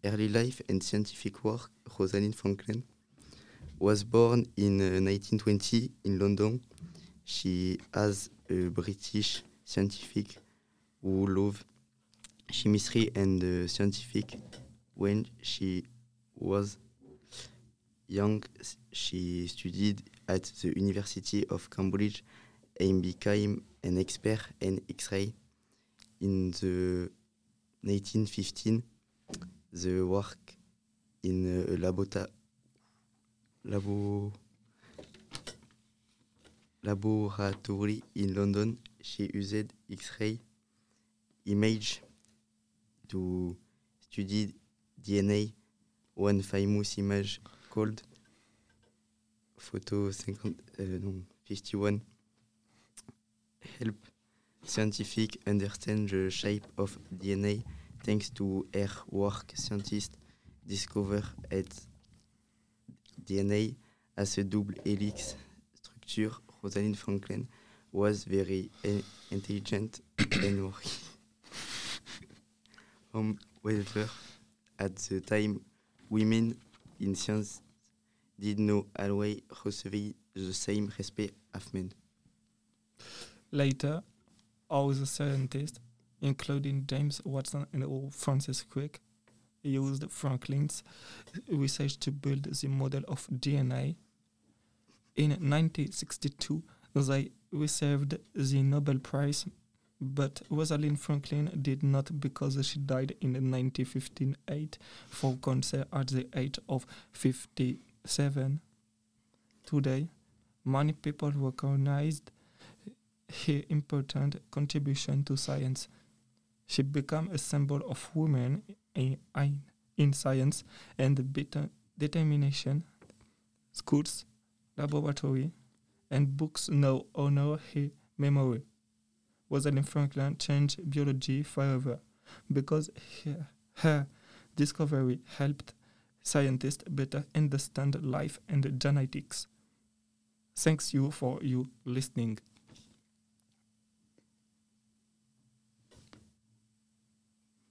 Early life and scientific work. Rosalind Franklin was born in 1920 in London. She was a British scientific who loved chemistry and scientific. When she was young, she studied at the University of Cambridge and became an expert in X-ray. In the 1915, the work in a laboratory in London. She used X-ray image to study DNA. One famous image called Photo 51 help scientific understand the shape of DNA. Thanks to her work, scientists discover that DNA has a double helix structure. Rosalind Franklin was very intelligent and working. However, at the time, women in science did not always receive the same respect as men. Later, other scientists, including James Watson and Francis Crick, used Franklin's research to build the model of DNA. In 1962, they received the Nobel Prize, but Rosalind Franklin did not because she died in 1958 for cancer at the age of 57. Today, many people recognized her important contribution to science. She became a symbol of women in science and determination. Schools, laboratories, and books now honor her memory. Rosalind Franklin changed biology forever because her discovery helped scientists better understand life and genetics. Thanks you for your listening.